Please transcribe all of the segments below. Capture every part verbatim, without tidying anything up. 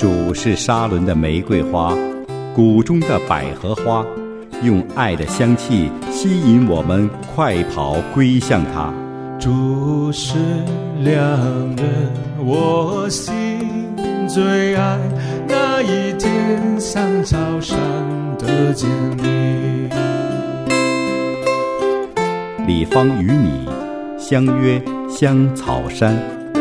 主是沙伦的玫瑰花，谷中的百合花，用爱的香气吸引我们快跑归向他。 主是良人，我心最爱，那一天像草上的坚立。 李芳与你相约香草山。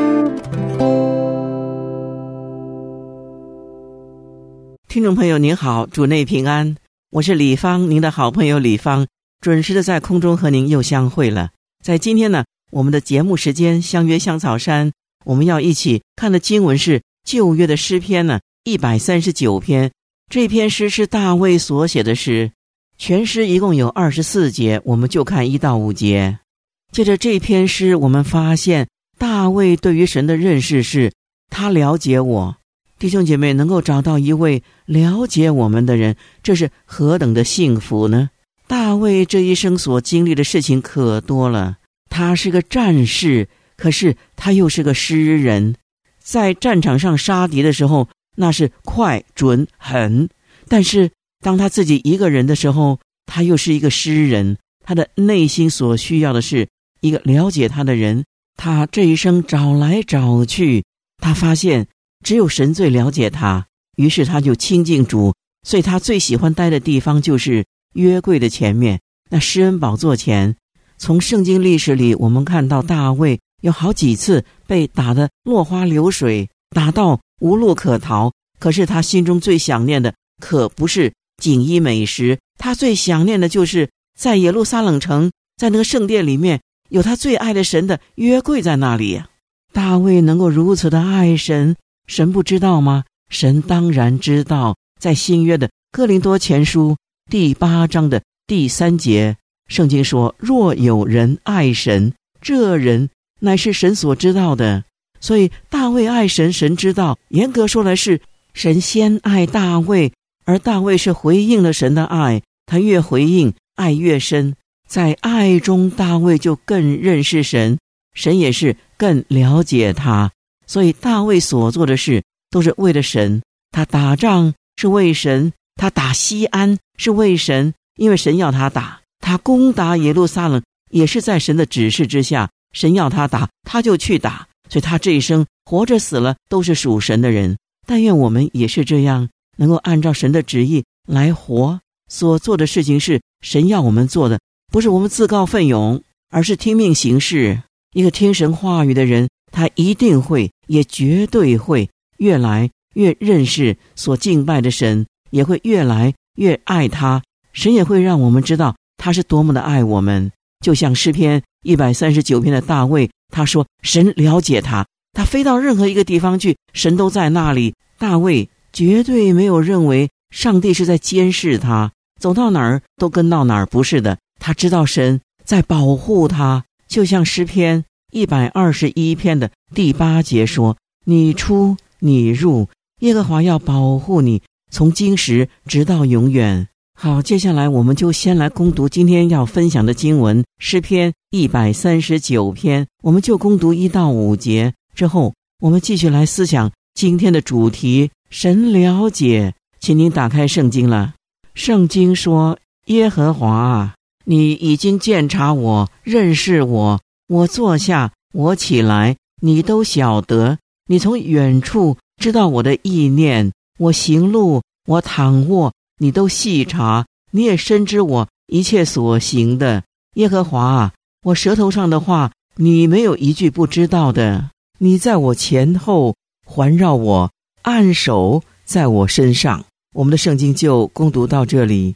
听众朋友您好，主内平安，我是李芳，您的好朋友李芳，准时的在空中和您又相会了。在今天呢，我们的节目时间相约香草山，我们要一起看的经文是旧约的诗篇呢一百三十九篇。这篇诗是大卫所写的诗，全诗一共有二十四节，我们就看一到五节。借着这篇诗，我们发现大卫对于神的认识是他了解我。弟兄姐妹，能够找到一位了解我们的人，这是何等的幸福呢？大卫这一生所经历的事情可多了，他是个战士，可是他又是个诗人。在战场上杀敌的时候，那是快准狠，但是当他自己一个人的时候，他又是一个诗人。他的内心所需要的是一个了解他的人。他这一生找来找去，他发现只有神最了解他，于是他就亲近主，所以他最喜欢待的地方就是约柜的前面，那施恩宝座前。从圣经历史里，我们看到大卫有好几次被打得落花流水，打到无路可逃，可是他心中最想念的可不是锦衣美食，他最想念的就是在耶路撒冷城，在那个圣殿里面有他最爱的神的约柜在那里。大卫能够如此的爱神，神不知道吗？神当然知道。在新约的哥林多前书第八章的第三节，圣经说，若有人爱神，这人乃是神所知道的。所以大卫爱神，神知道。严格说来是神先爱大卫，而大卫是回应了神的爱，他越回应爱越深。在爱中，大卫就更认识神，神也是更了解他。所以大卫所做的事都是为了神，他打仗是为神，他打西安是为神，因为神要他打。他攻打耶路撒冷也是在神的指示之下，神要他打他就去打。所以他这一生活着死了都是属神的人。但愿我们也是这样，能够按照神的旨意来活，所做的事情是神要我们做的，不是我们自告奋勇，而是听命行事。一个听神话语的人，他一定会，也绝对会越来越认识所敬拜的神，也会越来越爱他。神也会让我们知道他是多么的爱我们。就像诗篇一百三十九篇的大卫，他说神了解他，他飞到任何一个地方去，神都在那里。大卫绝对没有认为上帝是在监视他，走到哪儿都跟到哪儿，不是的，他知道神在保护他。就像诗篇一百二十一篇的第八节说，你出你入，耶和华要保护你，从今时直到永远。好，接下来我们就先来攻读今天要分享的经文，诗篇一百三十九篇，我们就攻读一到五节，之后我们继续来思想今天的主题，神了解。请您打开圣经了。圣经说，耶和华啊，你已经鉴察我，认识我，我坐下，我起来，你都晓得。你从远处知道我的意念，我行路，我躺卧，你都细察。你也深知我一切所行的。耶和华啊，我舌头上的话，你没有一句不知道的。你在我前后环绕我，按手在我身上。我们的圣经就攻读到这里。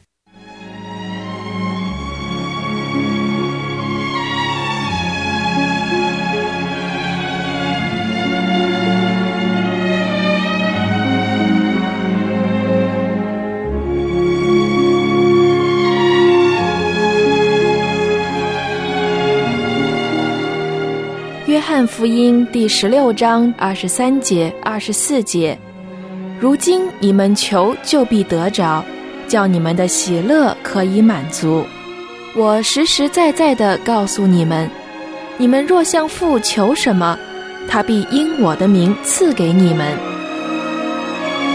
约翰福音第十六章二十三节、二十四节，如今你们求，就必得着，叫你们的喜乐可以满足。我实实在在地告诉你们，你们若向父求什么，他必因我的名赐给你们。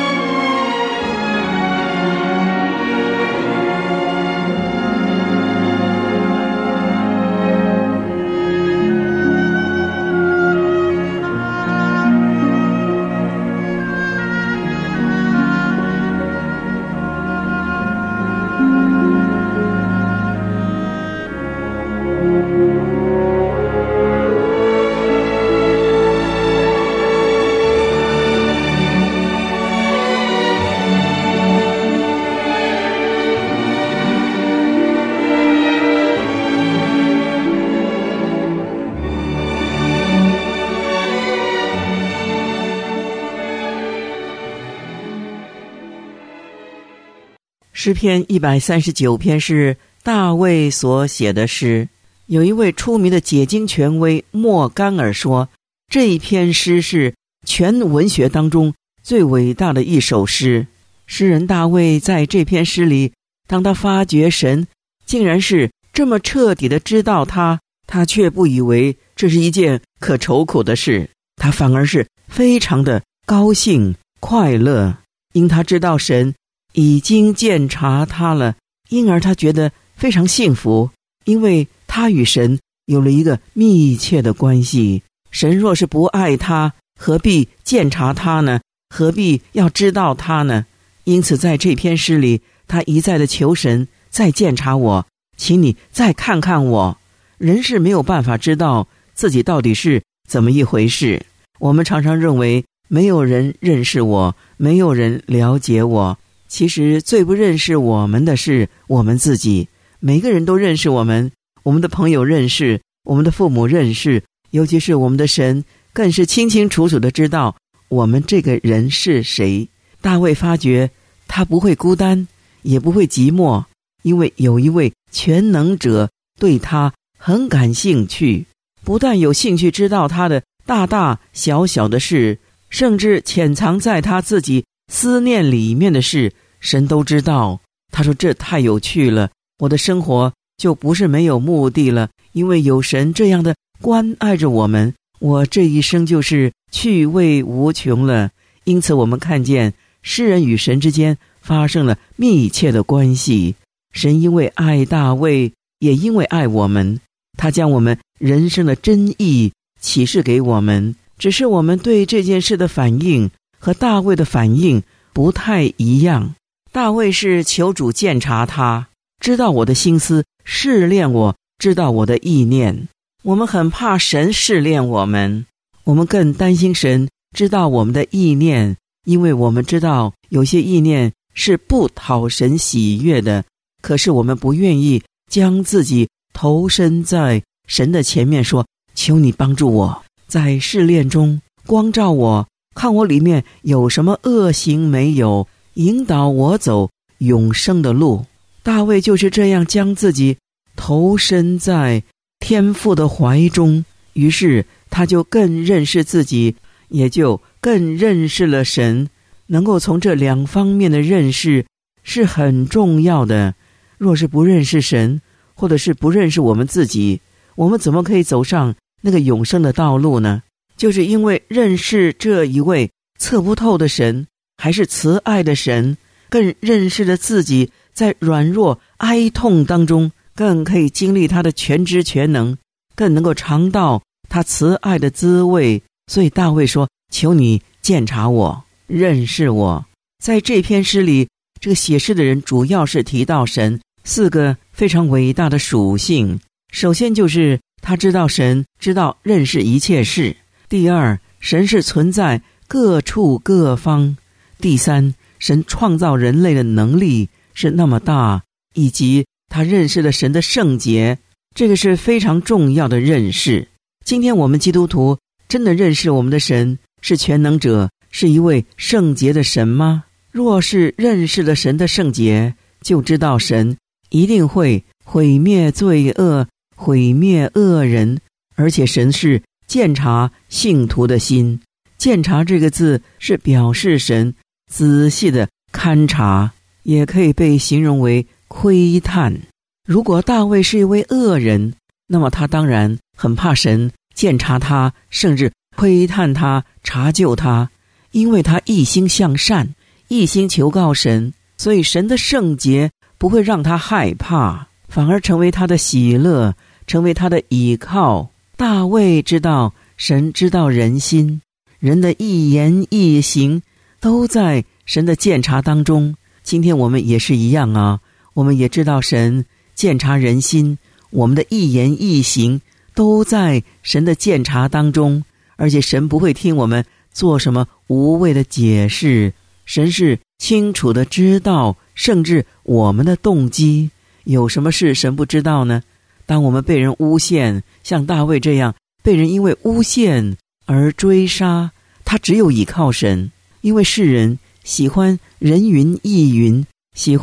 诗篇一百三十九篇是大卫所写的诗。有一位出名的解经权威莫甘尔说，这一篇诗是全文学当中最伟大的一首诗。诗人大卫在这篇诗里，当他发觉神竟然是这么彻底的知道他，他却不以为这是一件可愁苦的事，他反而是非常的高兴快乐，因他知道神已经鉴察他了，因而他觉得非常幸福，因为他与神有了一个密切的关系。神若是不爱他，何必鉴察他呢？何必要知道他呢？因此在这篇诗里，他一再的求神再鉴察我，请你再看看我。人是没有办法知道自己到底是怎么一回事。我们常常认为没有人认识我，没有人了解我。其实最不认识我们的是我们自己。每个人都认识我们，我们的朋友认识，我们的父母认识，尤其是我们的神更是清清楚楚的知道我们这个人是谁。大卫发觉他不会孤单，也不会寂寞，因为有一位全能者对他很感兴趣，不但有兴趣知道他的大大小小的事，甚至潜藏在他自己思念里面的事，神都知道。他说这太有趣了，我的生活就不是没有目的了，因为有神这样的关爱着我们，我这一生就是趣味无穷了。因此我们看见诗人与神之间发生了密切的关系。神因为爱大卫，也因为爱我们，他将我们人生的真意启示给我们，只是我们对这件事的反应和大卫的反应不太一样。大卫是求主鉴察他，知道我的心思，试炼我，知道我的意念。我们很怕神试炼我们，我们更担心神知道我们的意念，因为我们知道有些意念是不讨神喜悦的，可是我们不愿意将自己投身在神的前面，说求你帮助我，在试炼中光照我，看我里面有什么恶行没有，引导我走永生的路。大卫就是这样将自己投身在天父的怀中，于是他就更认识自己，也就更认识了神。能够从这两方面的认识是很重要的。若是不认识神，或者是不认识我们自己，我们怎么可以走上那个永生的道路呢？就是因为认识这一位测不透的神，还是慈爱的神，更认识了自己在软弱哀痛当中，更可以经历他的全知全能，更能够尝到他慈爱的滋味。所以大卫说，求你鉴察我，认识我。在这篇诗里，这个写诗的人主要是提到神四个非常伟大的属性。首先就是他知道神，知道认识一切事。第二，神是存在各处各方。第三，神创造人类的能力是那么大，以及他认识了神的圣洁，这个是非常重要的认识。今天我们基督徒真的认识我们的神是全能者，是一位圣洁的神吗？若是认识了神的圣洁，就知道神一定会毁灭罪恶，毁灭恶人，而且神是鉴察信徒的心。鉴察这个字是表示神仔细的勘察，也可以被形容为窥探。如果大卫是一位恶人，那么他当然很怕神鉴察他，甚至窥探他，查究他，因为他一心向善，一心求告神，所以神的圣洁不会让他害怕，反而成为他的喜乐，成为他的倚靠。大卫知道神知道人心，人的一言一行都在神的鉴察当中。今天我们也是一样啊，我们也知道神鉴察人心，我们的一言一行都在神的鉴察当中，而且神不会听我们做什么无谓的解释，神是清楚的知道，甚至我们的动机。有什么事神不知道呢？当我们被人诬陷，像大卫这样被人因为诬陷而追杀，他只有倚靠神，因为世人喜欢人云亦云，喜欢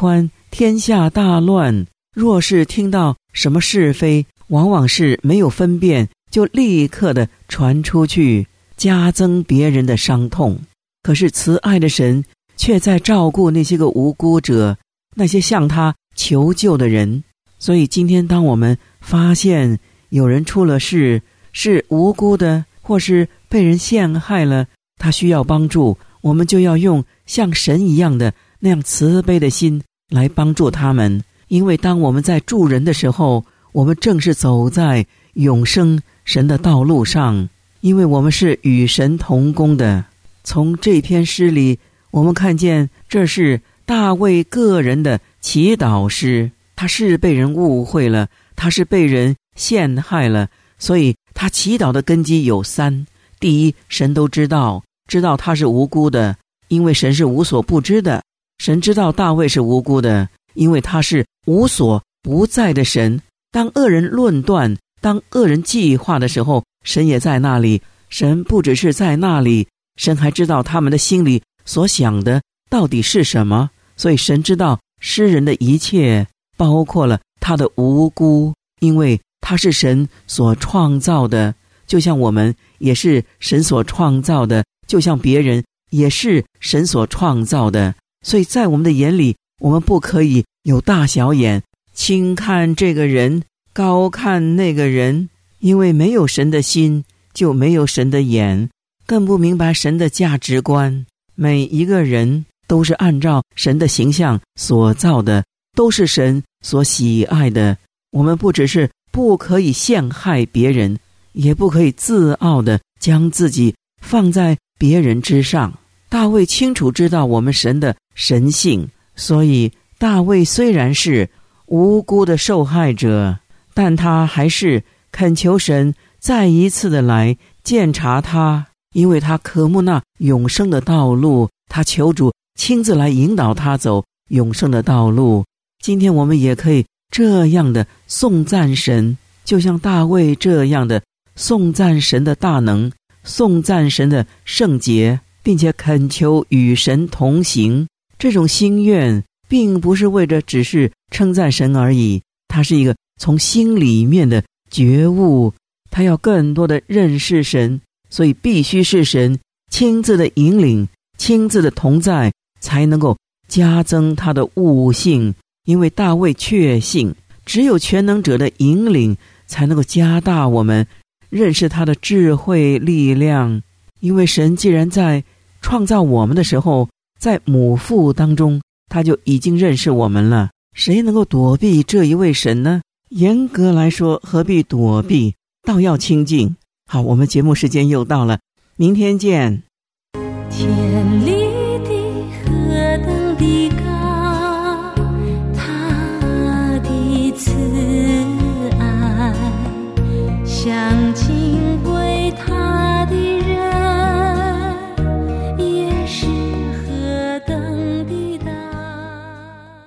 天下大乱，若是听到什么是非，往往是没有分辨，就立刻的传出去，加增别人的伤痛。可是慈爱的神却在照顾那些个无辜者，那些向他求救的人。所以今天当我们发现有人出了事，是无辜的，或是被人陷害了，他需要帮助，我们就要用像神一样的那样慈悲的心来帮助他们。因为当我们在助人的时候，我们正是走在永生神的道路上，因为我们是与神同工的。从这篇诗里，我们看见这是大卫个人的祈祷诗，他是被人误会了，他是被人陷害了，所以他祈祷的根基有三。第一，神都知道，知道他是无辜的，因为神是无所不知的。神知道大卫是无辜的，因为他是无所不在的神。当恶人论断，当恶人计划的时候，神也在那里。神不只是在那里，神还知道他们的心里所想的到底是什么。所以神知道诗人的一切，包括了他的无辜，因为他是神所创造的，就像我们也是神所创造的，就像别人也是神所创造的。所以在我们的眼里，我们不可以有大小眼，轻看这个人，高看那个人，因为没有神的心，就没有神的眼，更不明白神的价值观。每一个人都是按照神的形象所造的，都是神所喜爱的。我们不只是不可以陷害别人，也不可以自傲的将自己放在别人之上。大卫清楚知道我们神的神性，所以大卫虽然是无辜的受害者，但他还是恳求神再一次的来鉴察他，因为他渴慕那永生的道路，他求主亲自来引导他走永生的道路。今天我们也可以这样的颂赞神，就像大卫这样的颂赞神的大能，颂赞神的圣洁，并且恳求与神同行。这种心愿并不是为着只是称赞神而已，它是一个从心里面的觉悟，他要更多的认识神，所以必须是神亲自的引领，亲自的同在，才能够加增他的悟性。因为大卫确信，只有全能者的引领才能够加大我们认识他的智慧力量。因为神既然在创造我们的时候，在母腹当中他就已经认识我们了，谁能够躲避这一位神呢？严格来说，何必躲避，倒要亲近。好，我们节目时间又到了，明天见。 天里的何等的高